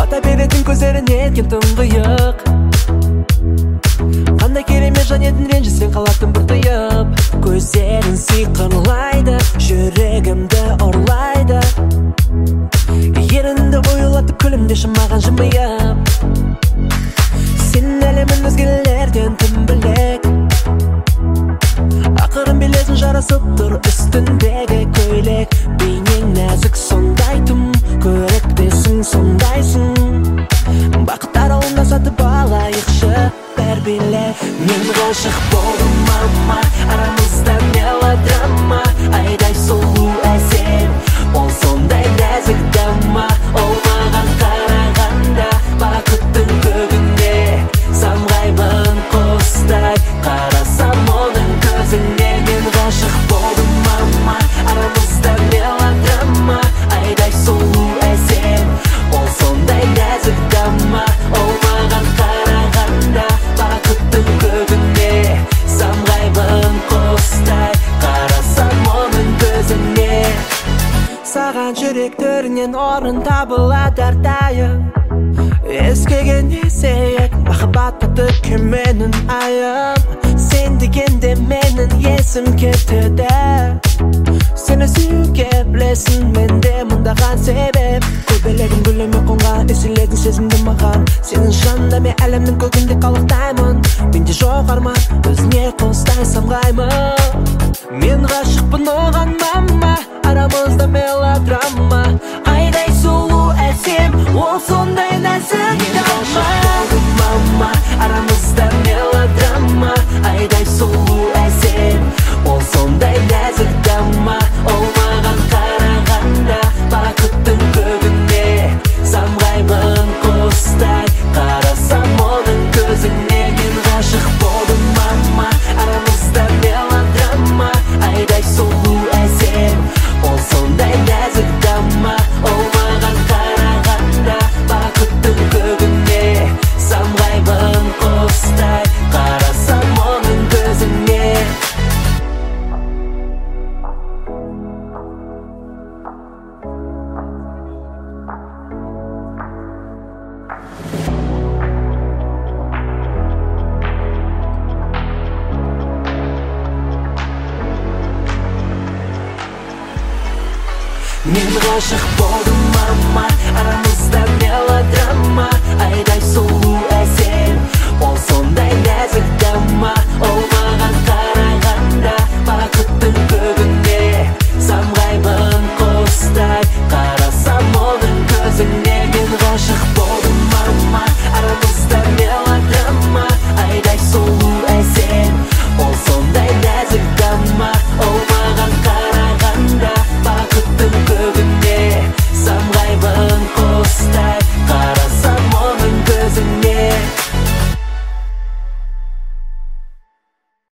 бата беретін көздері неткен тұңғиық. Қандай керемет жан едің ренжісең қалатын бір тыйып. Көздерін сиқырлайды, жүрегімді ұрлайды. Ерінді ойлатып күлімдеші маған жымиып. Сен әлемін өзгелерден тым бөлек. Ақырын білесің жарасып тұр үстіндегі көйлек. Бейнең нәзік сондай тым, көріктесің сондайсың. Бақыттар ауылына сатып алайықшы бәр билет. Мен ғашық болдым мама, арамызда мелодрама. Айдай сұлу әсем, ол сондай нәзік дама. Ол маған қарағанда бақыттың көгінде самғаймын құстай. Қарасам оның көзіне. Мен ғашық болдым мама, арамызда мелодрама. Айдай сұлу әсем, ол сондай нәзік дама. Ол маған қарағанда бақыттың көгінде самғаймын құстай. Қарасам оның көзіне. Саған жүректерінен орын табылады әрдайым. Ескеген есейік, махаббатқа төккен менің айым. Сен дегенде менің есім кетеді. Сені сүйуге білесің менде мұндаған себеп. Көбелегім гүліме қонған, еселедің сезімді маған. Сенің жанында мен әлемнің көгінде қалықтаймын. Менде жоқ арман, өзіңе қостай самғаймын. Мен ғашықпын оған мама, арамызда мелодрама. Айдай сұлу әсем, ол сондай нәзік дама. Мен ғашық болдым мама, арамызда мелодрама. Айдай сұлу әсем, ол сондай нәзік дама. Ол маған қарағанда бақыттың көгіне самғаймын құстай. Қарасам оның көзіне. Мен ғашық болдым мама, арамызда мелодрама. Айдай сұлу әсем, ол сондай нәзік дама. Ол маған қарағанда бақыттың көгіне самғаймын құстай. Қарасам оның көзіне. Мен ғашық болдым мама, арамызда мелодрама. Айдай сұлу